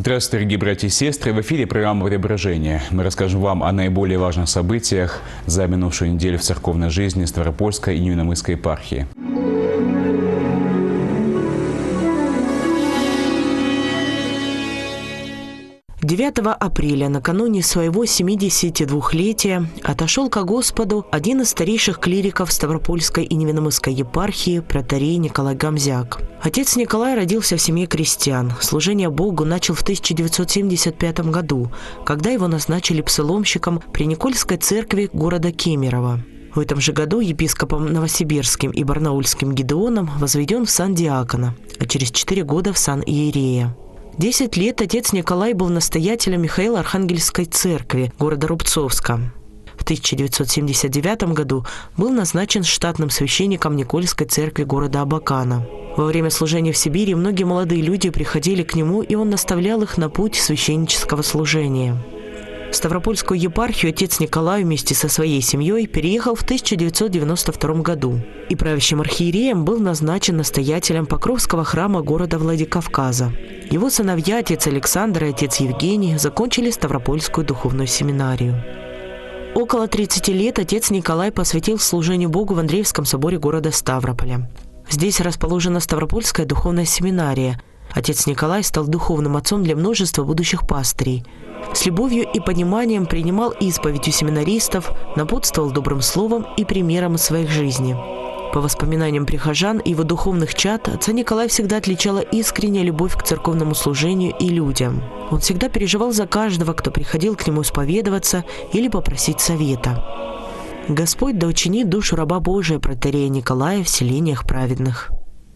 Здравствуйте, дорогие братья и сестры! В эфире программа «Преображение». Мы расскажем вам о наиболее важных событиях за минувшую неделю в церковной жизни Ставропольской и Невиномысской епархии. 9 апреля, накануне своего 72-летия, отошел ко Господу один из старейших клириков Ставропольской и Невиномысской епархии, протоиерей Николай Гамзяк. Отец Николай родился в семье крестьян. Служение Богу начал в 1975 году, когда его назначили псаломщиком при Никольской церкви города Кемерово. В этом же году епископом Новосибирским и Барнаульским Гедеоном возведен в сан диакона, а через 4 года в сан иерея. 10 лет отец Николай был настоятелем Михаило-Архангельской церкви города Рубцовска. В 1979 году был назначен штатным священником Никольской церкви города Абакана. Во время служения в Сибири многие молодые люди приходили к нему, и он наставлял их на путь священнического служения. В Ставропольскую епархию отец Николай вместе со своей семьей переехал в 1992 году, и правящим архиереем был назначен настоятелем Покровского храма города Владикавказа. Его сыновья, отец Александр и отец Евгений, закончили Ставропольскую духовную семинарию. Около 30 лет отец Николай посвятил служению Богу в Андреевском соборе города Ставрополя. Здесь расположена Ставропольская духовная семинария. Отец Николай стал духовным отцом для множества будущих пастырей. С любовью и пониманием принимал исповедь у семинаристов, напутствовал добрым словом и примером из своей жизни. По воспоминаниям прихожан и его духовных чад, отца Николая всегда отличала искренняя любовь к церковному служению и людям. Он всегда переживал за каждого, кто приходил к нему исповедоваться или попросить совета. Господь да учинит душу раба Божия протоиерея Николая в селениях праведных.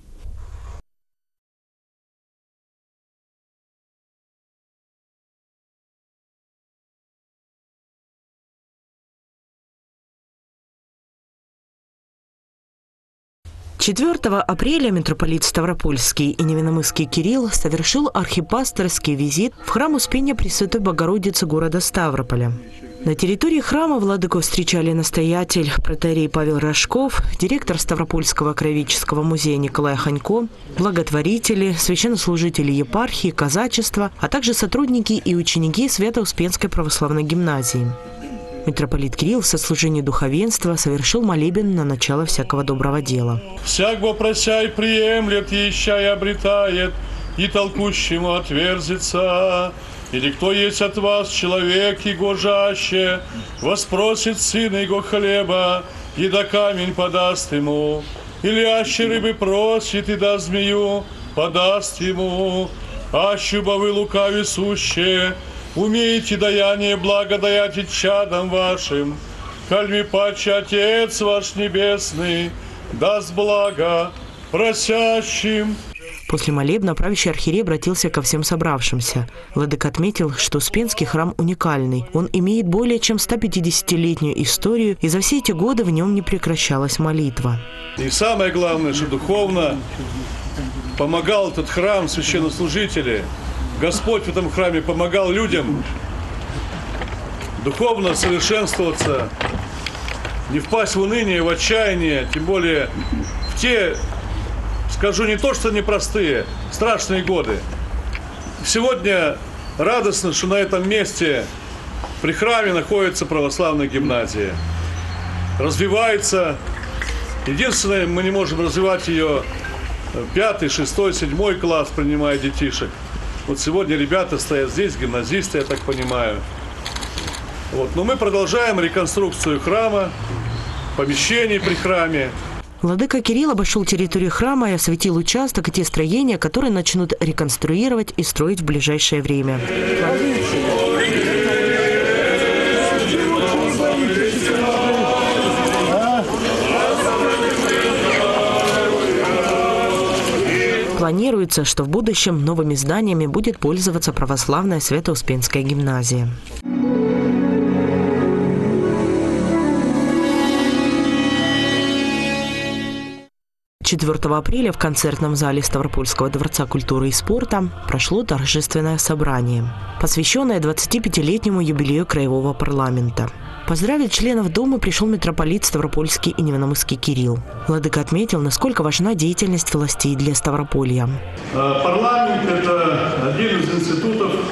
«4 апреля митрополит Ставропольский и Невиномысский Кирилл совершил архипасторский визит в храм Успения Пресвятой Богородицы города Ставрополя. На территории храма владыку встречали настоятель протоиерей Павел Рожков, директор Ставропольского краеведческого музея Николай Ханько, благотворители, священнослужители епархии, казачества, а также сотрудники и ученики Свято-Успенской православной гимназии. Митрополит Кирилл в сослужении духовенства совершил молебен на начало всякого доброго дела. «Всяк во просяй приемлет, ища и обретает, и толкущему отверзится. Или кто есть от вас человек, его жаще, воспросит сына его хлеба, и да камень подаст ему. Или аще рыбы просит, и да змею подаст ему. Аще бовы лукави суще, умейте даяние благодаяти чадам вашим, кальми паче Отец ваш Небесный даст благо просящим». После молебна правящий архиерей обратился ко всем собравшимся. Владыка отметил, что Успенский храм уникальный. Он имеет более чем 150-летнюю историю, и за все эти годы в нем не прекращалась молитва. И самое главное, что духовно помогал этот храм, священнослужители. Господь в этом храме помогал людям духовно совершенствоваться, не впасть в уныние, в отчаяние, тем более в те, скажу, не то что непростые, страшные годы. Сегодня радостно, что на этом месте при храме находится православная гимназия. Развивается. Единственное, мы не можем развивать ее 5, 6, 7 класс, принимая детишек. Вот сегодня ребята стоят здесь, гимназисты, я так понимаю. Вот. Но мы продолжаем реконструкцию храма, помещений при храме. Владыка Кирилл обошел территорию храма и осветил участок и те строения, которые начнут реконструировать и строить в ближайшее время. Планируется, что в будущем новыми зданиями будет пользоваться православная Свято-Успенская гимназия. «4 апреля в концертном зале Ставропольского дворца культуры и спорта прошло торжественное собрание, посвященное 25-летнему юбилею Краевого парламента. Поздравить членов Дома пришел митрополит Ставропольский и Невиномысский Кирилл. Владыка отметил, насколько важна деятельность властей для Ставрополья. Парламент – это один из институтов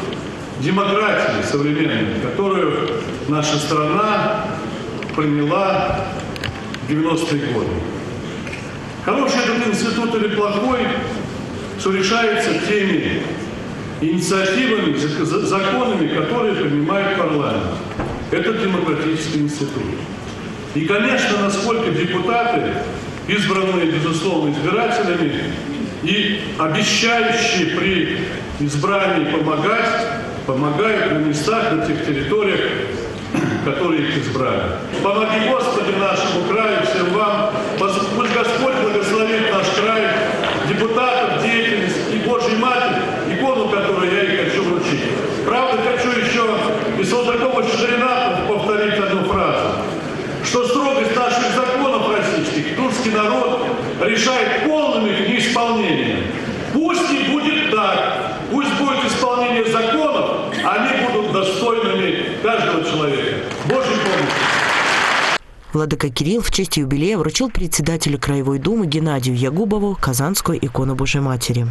демократии современной, которую наша страна приняла в 90-е годы. Хороший этот институт или плохой, все решается теми инициативами, законами, которые принимает парламент. Это демократический институт. И, конечно, насколько депутаты, избранные, безусловно, избирателями, и обещающие при избрании помогают на местах, на тех территориях, которые их избрали. Помоги, Господи, нашему краю, всем вам. Пусть Господь благословит наш край, депутатов, деятельность и Божьей Матери, икону, которую я и хочу вручить. Правда, хочу еще из Салтыкова-Щедрина повторить одну фразу, что строгость наших законов российских тульский народ решает полным их неисполнением. Пусть не будет так. Пусть будет исполнение законов, они будут достойными каждого человека. Божьей помощи. Владыка Кирилл в честь юбилея вручил председателю Краевой думы Геннадию Ягубову Казанскую икону Божьей Матери.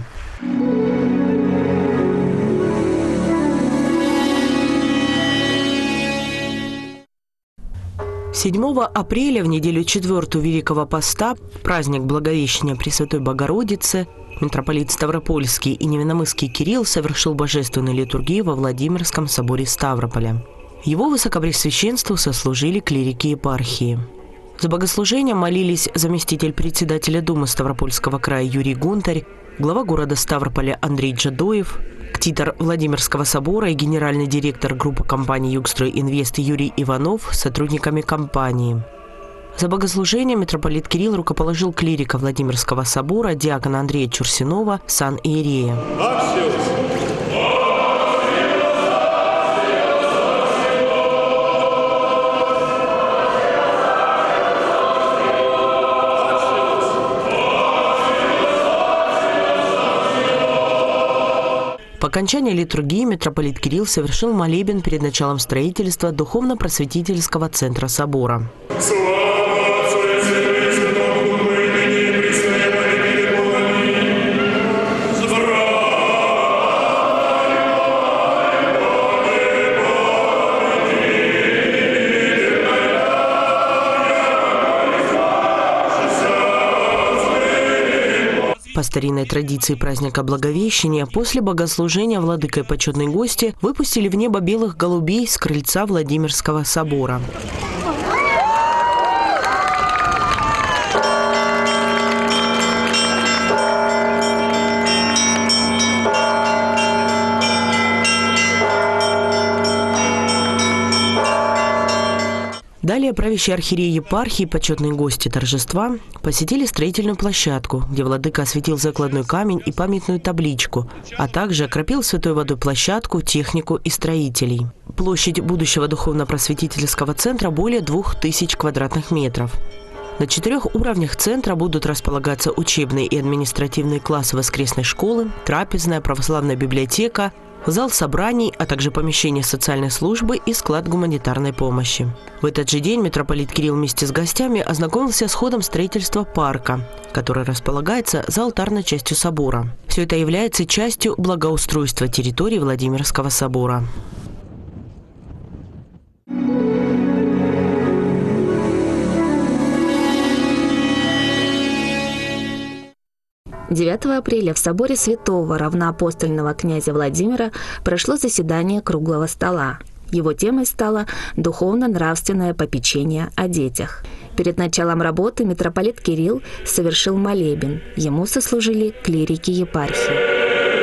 7 апреля, в неделю 4-ю Великого Поста, праздник Благовещения Пресвятой Богородицы, митрополит Ставропольский и Невинномысский Кирилл совершил божественную литургию во Владимирском соборе Ставрополя. Его высокопреосвященству сослужили клирики епархии. За богослужением молились заместитель председателя Думы Ставропольского края Юрий Гунтарь, глава города Ставрополя Андрей Джадоев, ктитор Владимирского собора и генеральный директор группы компании «Югстрой Инвест» Юрий Иванов с сотрудниками компании. За богослужением митрополит Кирилл рукоположил клирика Владимирского собора диакона Андрея Чурсинова в сан иерея. По окончании литургии митрополит Кирилл совершил молебен перед началом строительства духовно-просветительского центра собора. По старинной традиции праздника Благовещения, после богослужения владыкой почетные гости выпустили в небо белых голубей с крыльца Владимирского собора. Далее правящий архиерей епархии, почетные гости торжества посетили строительную площадку, где владыка осветил закладной камень и памятную табличку, а также окропил святой водой площадку, технику и строителей. Площадь будущего духовно-просветительского центра более 2000 квадратных метров. На 4 уровнях центра будут располагаться учебные и административные классы воскресной школы, трапезная, православная библиотека, зал собраний, а также помещение социальной службы и склад гуманитарной помощи. В этот же день митрополит Кирилл вместе с гостями ознакомился с ходом строительства парка, который располагается за алтарной частью собора. Все это является частью благоустройства территории Владимирского собора. 9 апреля в соборе святого равноапостольного князя Владимира прошло заседание круглого стола. Его темой стало духовно-нравственное попечение о детях. Перед началом работы митрополит Кирилл совершил молебен. Ему сослужили клирики епархии.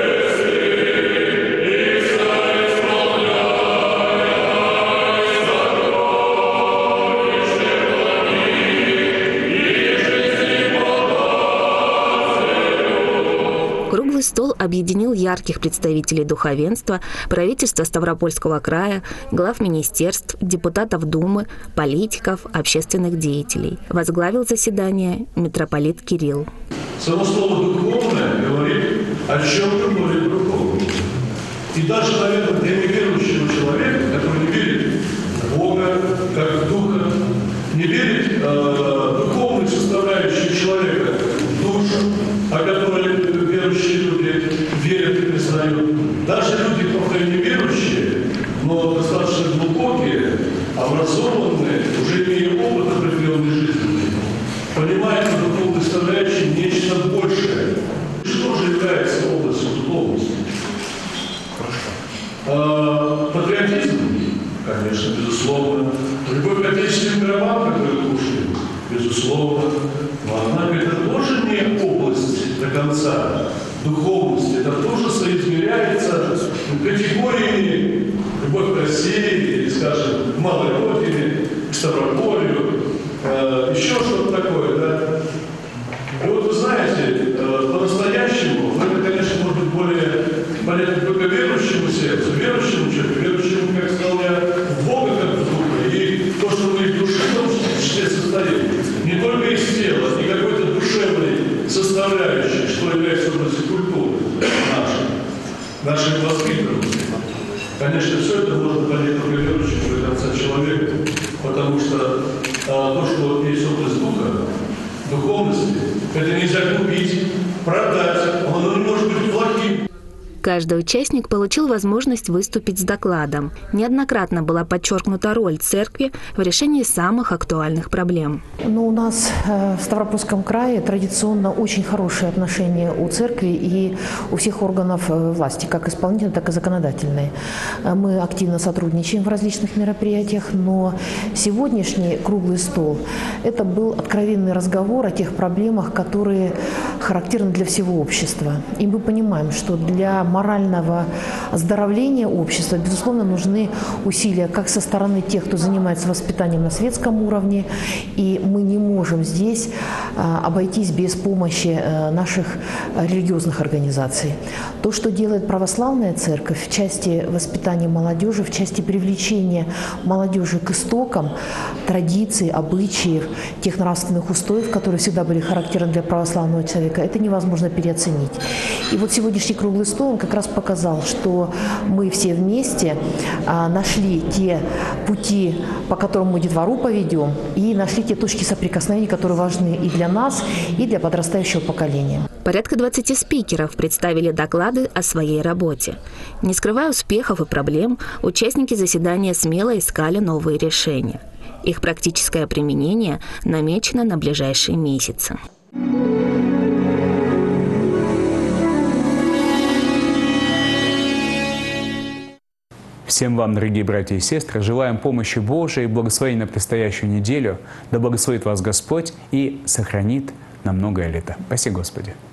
Круглый стол объединил ярких представителей духовенства, правительства Ставропольского края, глав министерств, депутатов Думы, политиков, общественных деятелей. Возглавил заседание митрополит Кирилл. Само слово «духовное» говорит о чем-то более духовном. И даже, наверное, для неверующего человека, который не верит в Бога, как в Духа, не верит в духовную составляющую человека, в душу, о которой верующие люди верят и признают. Даже люди, которые не верующие, Патриотизм? Конечно, безусловно. Любовь к отечественным гробам, которые кушали? Безусловно. Но, однако, это тоже не область до конца духовности. Это тоже соизмеряется категориями любовь к России, или, скажем, к малой родине, к Ставрополю, еще что-то такое, да? И вот вы знаете, по-настоящему, это, конечно, может быть более понятно только верующему сердцу, верующему человеку, верующему, как сказал я, в Бога как в Духа, и то, что мы из души в том числе состоим, не только из тела, не какой-то душевной составляющей, что является областью культуры нашей воспитанности. Конечно, все это можно понять только верующему до конца человека, потому что то, что есть область духа, духовности, это нельзя купить, продать, оно не может быть плохим. Каждый участник получил возможность выступить с докладом. Неоднократно была подчеркнута роль церкви в решении самых актуальных проблем. У нас в Ставропольском крае традиционно очень хорошие отношения у церкви и у всех органов власти, как исполнительной, так и законодательной. Мы активно сотрудничаем в различных мероприятиях, но сегодняшний круглый стол – это был откровенный разговор о тех проблемах, которые характерны для всего общества. И мы понимаем, что для морального оздоровления общества, безусловно, нужны усилия как со стороны тех, кто занимается воспитанием на светском уровне, и мы не можем здесь обойтись без помощи наших религиозных организаций. То, что делает православная церковь в части воспитания молодежи, в части привлечения молодежи к истокам традиций, обычаев, тех нравственных устоев, которые всегда были характерны для православного человека, это невозможно переоценить. И вот сегодняшний круглый стол, он как раз показал, что мы все вместе нашли те пути, по которым мы детвору поведем, и нашли те точки соприкосновения, которые важны и для нас, и для подрастающего поколения. Порядка 20 спикеров представили доклады о своей работе. Не скрывая успехов и проблем, участники заседания смело искали новые решения. Их практическое применение намечено на ближайшие месяцы. Всем вам, дорогие братья и сестры, желаем помощи Божией, благословения на предстоящую неделю. Да благословит вас Господь и сохранит на многое лето. Спаси Господи!